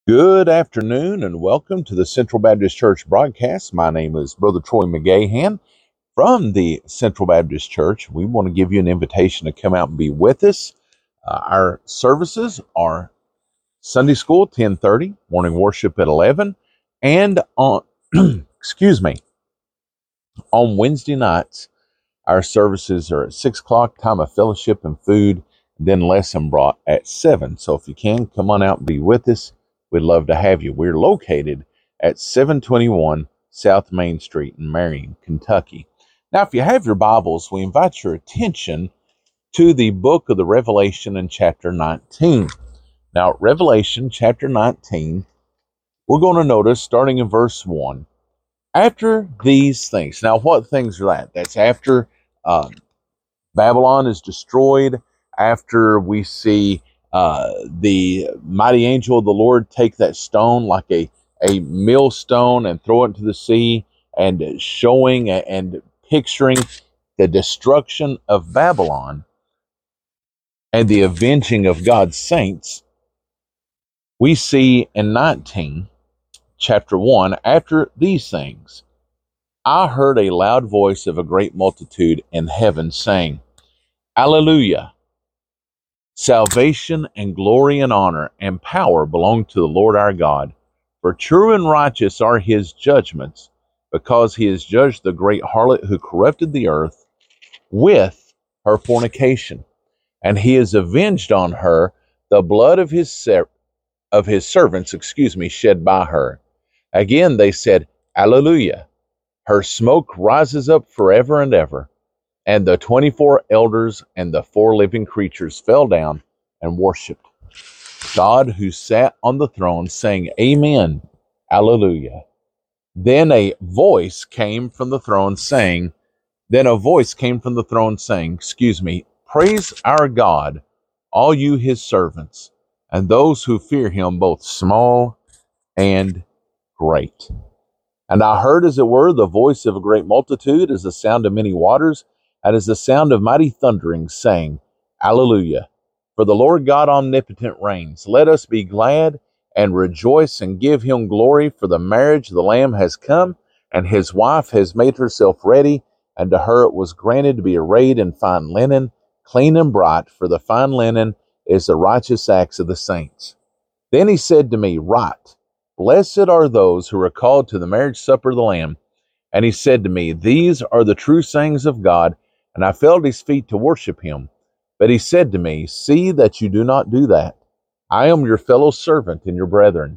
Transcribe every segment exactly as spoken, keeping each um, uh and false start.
Good afternoon and welcome to the Central Baptist Church broadcast. My name is Brother Troy McGahan from the Central Baptist Church. We want to give you an invitation to come out and be with us. Uh, our services are Sunday school ten thirty, morning worship at eleven, and on excuse me, on Wednesday nights our services are at six o'clock, time of fellowship and food, and then lesson brought at seven. So if you can, come on out and be with us. We'd love to have you. We're located at seven twenty-one South Main Street in Marion, Kentucky. Now, if you have your Bibles, we invite your attention to the book of the Revelation in chapter nineteen. Now, Revelation chapter nineteen, we're going to notice starting in verse one. After these things. Now, what things are that? That's after uh, Babylon is destroyed, after we see uh, the mighty angel of the Lord take that stone like a, a millstone and throw it into the sea, and showing and picturing the destruction of Babylon and the avenging of God's saints. We see in nineteen, chapter one, after these things, I heard a loud voice of a great multitude in heaven saying, Alleluia! Salvation and glory and honor and power belong to the Lord our God. For true and righteous are his judgments, because he has judged the great harlot who corrupted the earth with her fornication. And he has avenged on her the blood of his ser- of his servants, excuse me, shed by her. Again they said, Alleluia! Her smoke rises up forever and ever. And the twenty-four elders and the four living creatures fell down and worshipped God who sat on the throne, saying, Amen, Alleluia. Then a voice came from the throne saying, Then a voice came from the throne saying, excuse me, Praise our God, all you his servants, and those who fear him, both small and great. And I heard, as it were, the voice of a great multitude, as the sound of many waters, and as the sound of mighty thunderings, saying, Alleluia! For the Lord God omnipotent reigns. Let us be glad and rejoice and give him glory, for the marriage of the Lamb has come, and his wife has made herself ready, and to her it was granted to be arrayed in fine linen, clean and bright, for the fine linen is the righteous acts of the saints. Then he said to me, Write, Blessed are those who are called to the marriage supper of the Lamb. And he said to me, These are the true sayings of God. And I fell at his feet to worship him. But he said to me, See that you do not do that. I am your fellow servant and your brethren,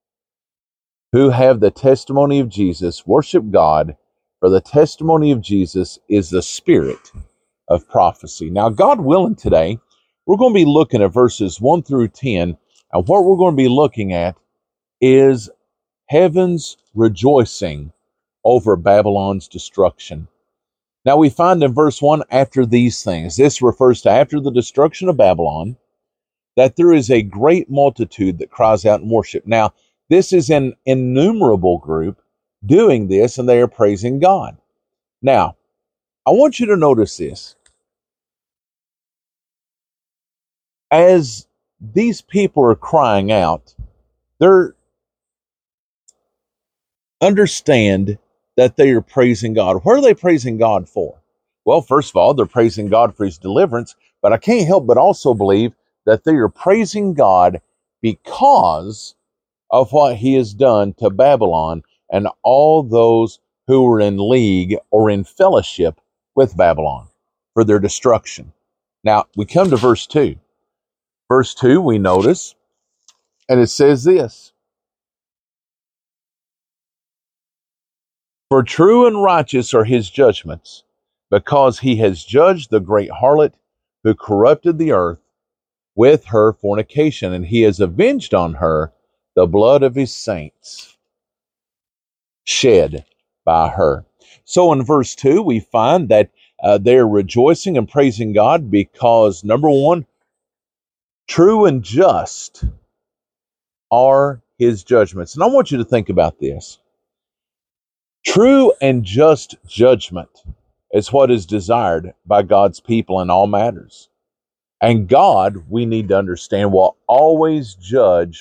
who have the testimony of Jesus. Worship God, for the testimony of Jesus is the spirit of prophecy. Now, God willing, today, we're going to be looking at verses one through ten. And what we're going to be looking at is heaven's rejoicing over Babylon's destruction. Now we find in verse one, after these things, this refers to after the destruction of Babylon, that there is a great multitude that cries out in worship. Now, this is an innumerable group doing this, and they are praising God. Now, I want you to notice this. As these people are crying out, they're understand that they are praising God. What are they praising God for? Well, first of all, they're praising God for his deliverance, but I can't help but also believe that they are praising God because of what he has done to Babylon and all those who were in league or in fellowship with Babylon for their destruction. Now, we come to verse two. Verse two, we notice, and it says this, For true and righteous are his judgments, because he has judged the great harlot who corrupted the earth with her fornication, and he has avenged on her the blood of his saints shed by her. So in verse two, we find that uh, they're rejoicing and praising God because, number one, true and just are his judgments. And I want you to think about this. True and just judgment is what is desired by God's people in all matters. And God, we need to understand, will always judge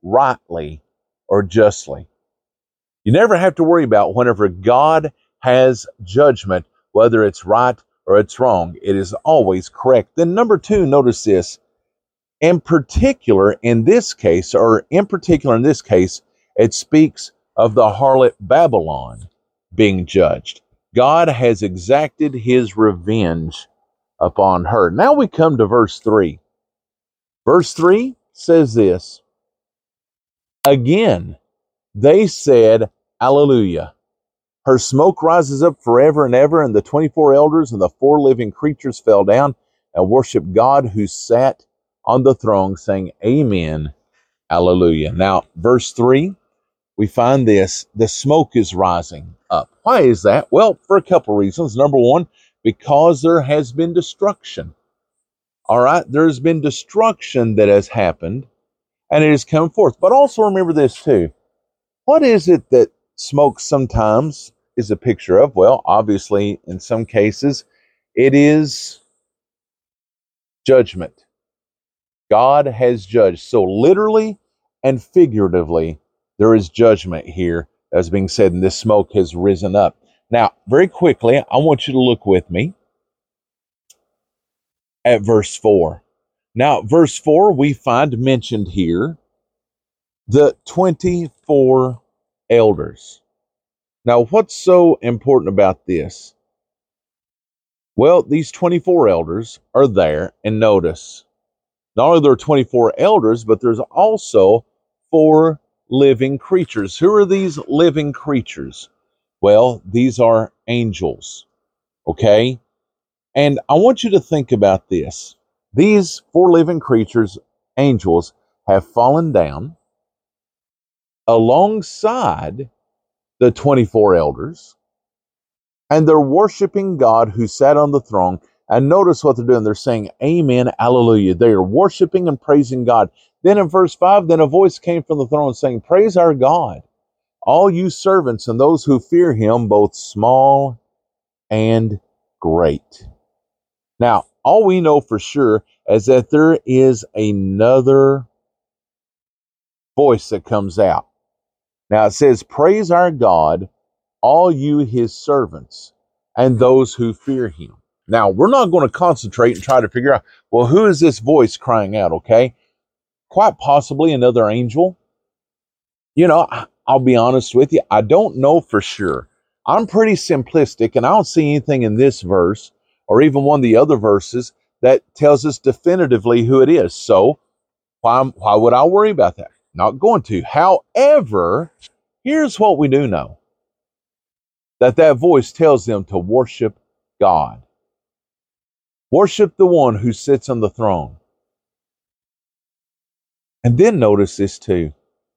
rightly or justly. You never have to worry about whenever God has judgment, whether it's right or it's wrong. It is always correct. Then number two, notice this. In particular, in this case, or in particular in this case, it speaks of the harlot Babylon being judged. God has exacted his revenge upon her. Now we come to verse three. Verse three says this. Again, they said, Alleluia. Her smoke rises up forever and ever, and the twenty-four elders and the four living creatures fell down and worshiped God who sat on the throne, saying, Amen, Alleluia. Now, verse three, we find this, the smoke is rising up. Why is that? Well, for a couple reasons. Number one, because there has been destruction. All right, there's been destruction that has happened, and it has come forth. But also remember this too. What is it that smoke sometimes is a picture of? Well, obviously, in some cases, it is judgment. God has judged. So literally and figuratively, there is judgment here, as being said, and this smoke has risen up. Now, very quickly, I want you to look with me at verse four. Now, verse four, we find mentioned here the twenty-four elders. Now, what's so important about this? Well, these twenty-four elders are there, and notice, not only are there twenty-four elders, but there's also four living creatures. Who are these living creatures? Well, these are angels, okay? And I want you to think about this. These four living creatures, angels, have fallen down alongside the twenty-four elders, and they're worshiping God who sat on the throne. And notice what they're doing. They're saying, Amen, Alleluia. They are worshiping and praising God. Then in verse five, then a voice came from the throne saying, Praise our God, all you servants and those who fear him, both small and great. Now, all we know for sure is that there is another voice that comes out. Now it says, Praise our God, all you his servants and those who fear him. Now, we're not going to concentrate and try to figure out, well, who is this voice crying out, okay? Quite possibly another angel. You know, I'll be honest with you, I don't know for sure. I'm pretty simplistic, and I don't see anything in this verse or even one of the other verses that tells us definitively who it is. So, why, why would I worry about that? Not going to. However, here's what we do know. That that voice tells them to worship God. Worship the one who sits on the throne. And then notice this too.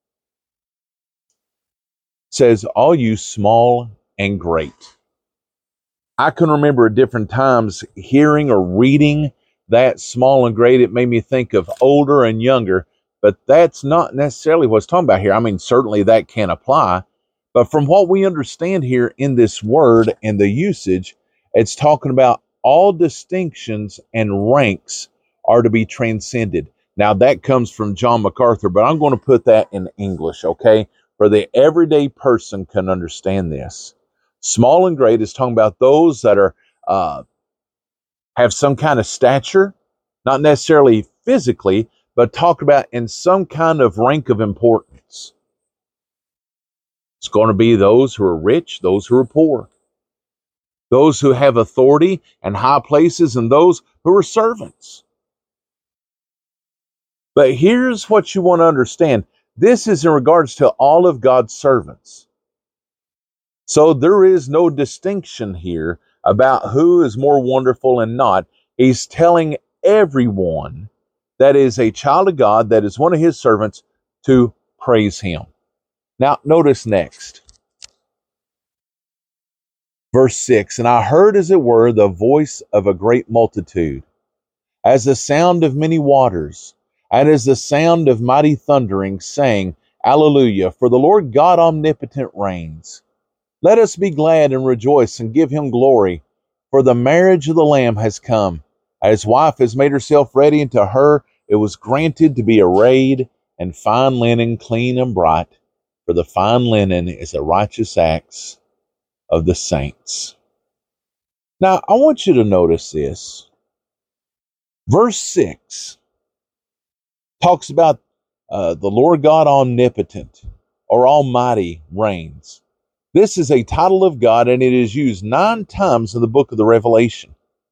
It says, all you small and great. I can remember at different times hearing or reading that small and great. It made me think of older and younger, but that's not necessarily what's talking about here. I mean, certainly that can apply, but from what we understand here in this word and the usage, it's talking about all distinctions and ranks are to be transcended. Now that comes from John MacArthur, but I'm going to put that in English, okay? For the everyday person can understand this. Small and great is talking about those that are uh, have some kind of stature, not necessarily physically, but talk about in some kind of rank of importance. It's going to be those who are rich, those who are poor, those who have authority and high places, and those who are servants. But here's what you want to understand. This is in regards to all of God's servants. So there is no distinction here about who is more wonderful and not. He's telling everyone that is a child of God, that is one of his servants, to praise him. Now, notice next. Verse six, and I heard, as it were, the voice of a great multitude, as the sound of many waters, and as the sound of mighty thundering, saying, Alleluia, for the Lord God omnipotent reigns. Let us be glad and rejoice and give him glory, for the marriage of the Lamb has come. His wife has made herself ready, and to her it was granted to be arrayed and fine linen clean and bright, for the fine linen is the righteous acts of the saints. Now, I want you to notice this. Verse six talks about uh, the Lord God omnipotent or almighty reigns. This is a title of God, and it is used nine times in the book of the Revelation.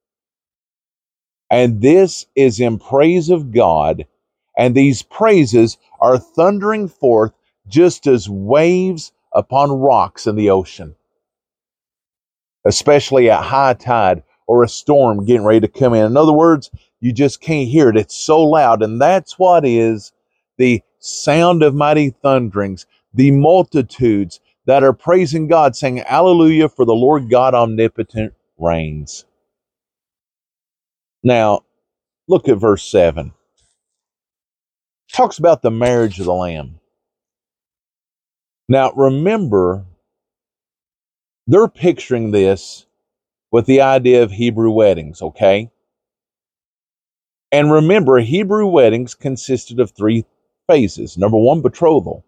And this is in praise of God, and these praises are thundering forth just as waves upon rocks in the ocean, especially at high tide or a storm getting ready to come in. In other words, you just can't hear it. It's so loud, and that's what is the sound of mighty thunderings, the multitudes that are praising God, saying, Alleluia, for the Lord God omnipotent reigns. Now, look at verse seven. It talks about the marriage of the Lamb. Now, remember, they're picturing this with the idea of Hebrew weddings, okay? And remember, Hebrew weddings consisted of three phases. Number one, betrothal.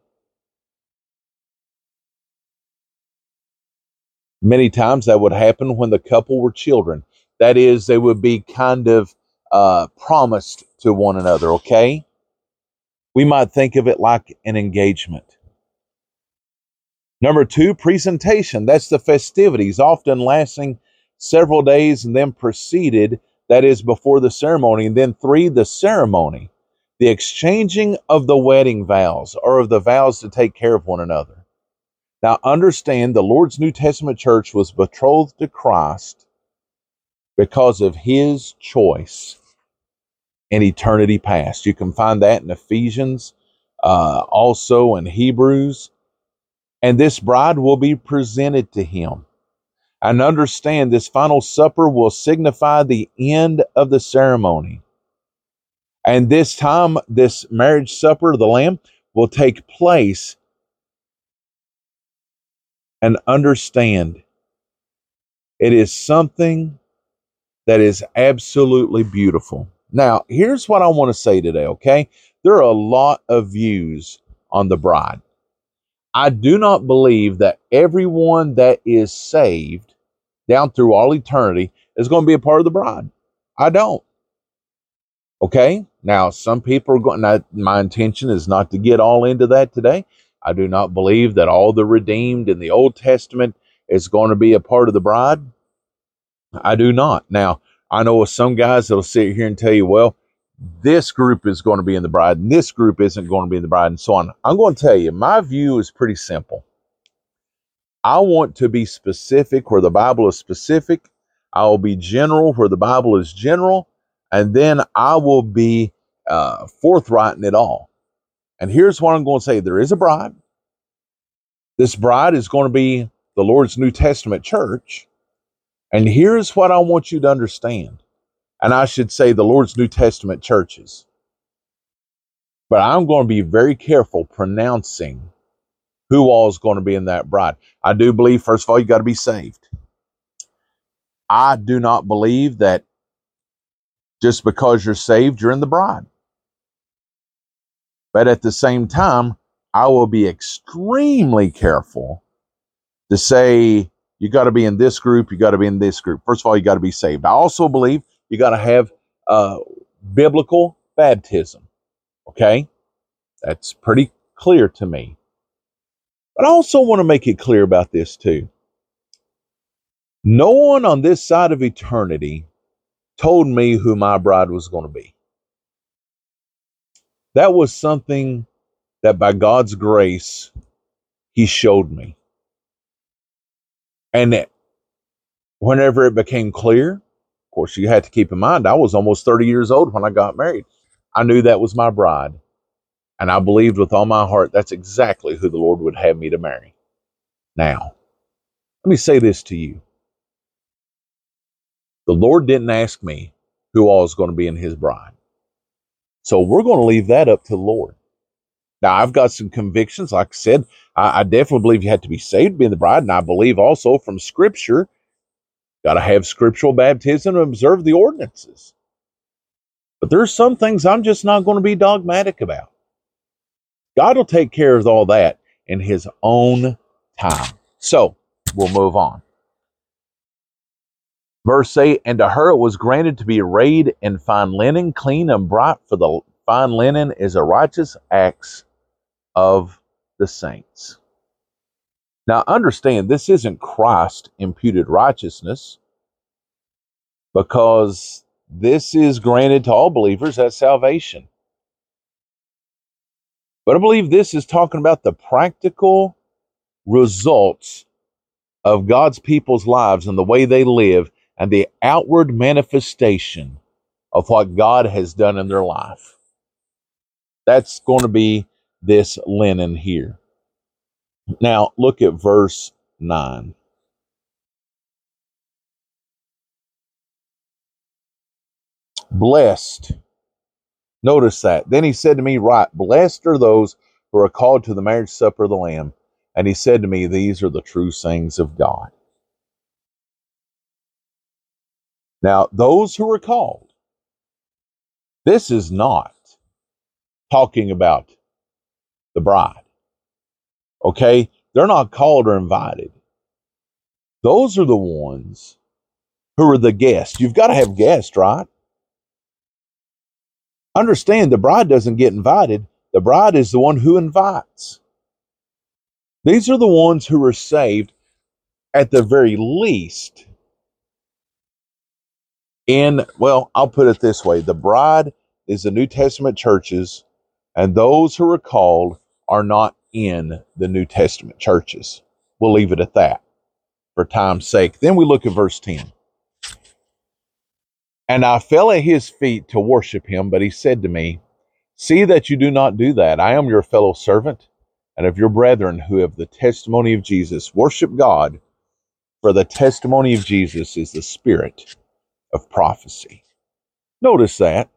Many times that would happen when the couple were children. That is, they would be kind of uh, promised to one another, okay? We might think of it like an engagement. Number two, presentation. That's the festivities, often lasting several days and then preceded, that is, before the ceremony. And then three, the ceremony, the exchanging of the wedding vows or of the vows to take care of one another. Now, understand the Lord's New Testament church was betrothed to Christ because of his choice in eternity past. You can find that in Ephesians, uh, also in Hebrews. And this bride will be presented to him. And understand this final supper will signify the end of the ceremony. And this time, this marriage supper of the Lamb will take place. And understand, it is something that is absolutely beautiful. Now, here's what I want to say today, okay? There are a lot of views on the bride. I do not believe that everyone that is saved down through all eternity is going to be a part of the bride. I don't. Okay? Now, some people are going, now, my intention is not to get all into that today. I do not believe that all the redeemed in the Old Testament is going to be a part of the bride. I do not. Now, I know of some guys that'll sit here and tell you, well, this group is going to be in the bride and this group isn't going to be in the bride and so on. I'm going to tell you, my view is pretty simple. I want to be specific where the Bible is specific. I will be general where the Bible is general. And then I will be uh, forthright in it all. And here's what I'm going to say. There is a bride. This bride is going to be the Lord's New Testament church. And here's what I want you to understand. And I should say the Lord's New Testament churches. But I'm going to be very careful pronouncing who all is going to be in that bride. I do believe, first of all, you got to be saved. I do not believe that just because you're saved, you're in the bride. But at the same time, I will be extremely careful to say you got to be in this group, you got to be in this group. First of all, you got to be saved. I also believe you got to have uh, biblical baptism. Okay? That's pretty clear to me. But I also want to make it clear about this too. No one on this side of eternity told me who my bride was going to be. That was something that by God's grace, he showed me. And whenever it became clear, of course, you had to keep in mind, I was almost thirty years old when I got married. I knew that was my bride. And I believed with all my heart that's exactly who the Lord would have me to marry. Now, let me say this to you. The Lord didn't ask me who all is going to be in his bride. So we're going to leave that up to the Lord. Now, I've got some convictions. Like I said, I, I definitely believe you have to be saved to be in the bride. And I believe also from Scripture, got to have scriptural baptism and observe the ordinances. But there's some things I'm just not going to be dogmatic about. God will take care of all that in his own time. So, we'll move on. Verse eight, and to her it was granted to be arrayed in fine linen, clean and bright, for the fine linen is a righteous acts of the saints. Now understand, this isn't Christ imputed righteousness, because this is granted to all believers at salvation. But I believe this is talking about the practical results of God's people's lives and the way they live and the outward manifestation of what God has done in their life. That's going to be this linen here. Now, look at verse nine. Blessed. Notice that. Then he said to me, right, blessed are those who are called to the marriage supper of the Lamb. And he said to me, these are the true sayings of God. Now, those who are called, this is not talking about the bride. Okay? They're not called or invited. Those are the ones who are the guests. You've got to have guests, right? Understand, the bride doesn't get invited. The bride is the one who invites. These are the ones who are saved at the very least. In, well, I'll put it this way. The bride is the New Testament churches, and those who are called are not in the New Testament churches. We'll leave it at that for time's sake. Then we look at verse ten. And I fell at his feet to worship him, but he said to me, see that you do not do that. I am your fellow servant and of your brethren who have the testimony of Jesus. Worship God, for the testimony of Jesus is the spirit of prophecy. Notice that.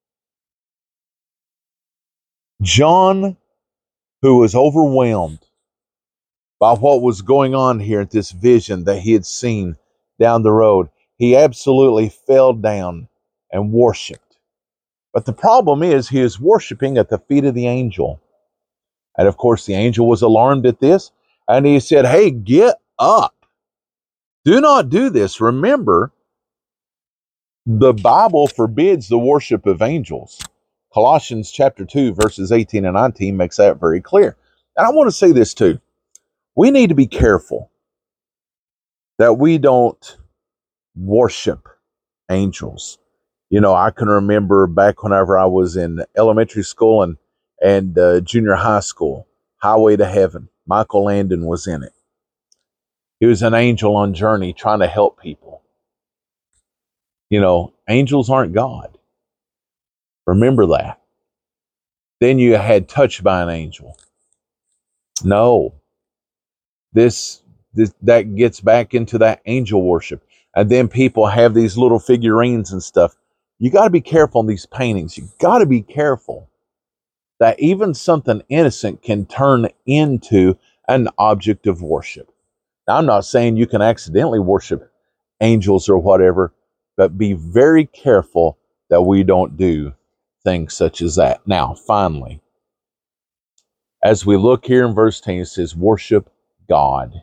John, who was overwhelmed by what was going on here at this vision that he had seen down the road, he absolutely fell down and worshiped. But the problem is he is worshiping at the feet of the angel. And of course the angel was alarmed at this, and he said, hey, get up. Do not do this. Remember, the Bible forbids the worship of angels. Colossians chapter two, verses eighteen and nineteen makes that very clear. And I want to say this too. We need to be careful that we don't worship angels. You know, I can remember back whenever I was in elementary school and, and uh, junior high school, Highway to Heaven. Michael Landon was in it. He was an angel on journey trying to help people. You know, angels aren't God. Remember that. Then you had Touched by an Angel. No. This, this that gets back into that angel worship. And then people have these little figurines and stuff. You got to be careful on these paintings. You got to be careful that even something innocent can turn into an object of worship. Now, I'm not saying you can accidentally worship angels or whatever, but be very careful that we don't do things such as that. Now, finally, as we look here in verse ten, it says, worship God.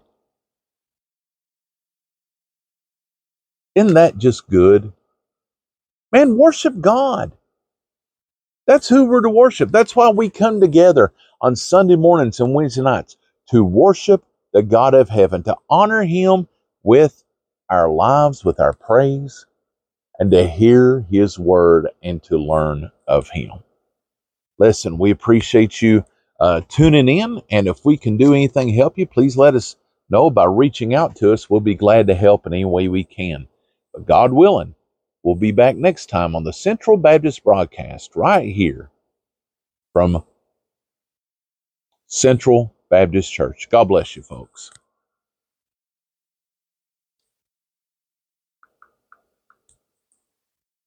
Isn't that just good? Man, worship God. That's who we're to worship. That's why we come together on Sunday mornings and Wednesday nights to worship the God of heaven, to honor him with our lives, with our praise, and to hear his word and to learn of him. Listen, we appreciate you uh, tuning in, and if we can do anything to help you, please let us know by reaching out to us. We'll be glad to help in any way we can. But God willing, we'll be back next time on the Central Baptist Broadcast right here from Central Baptist Church. God bless you, folks.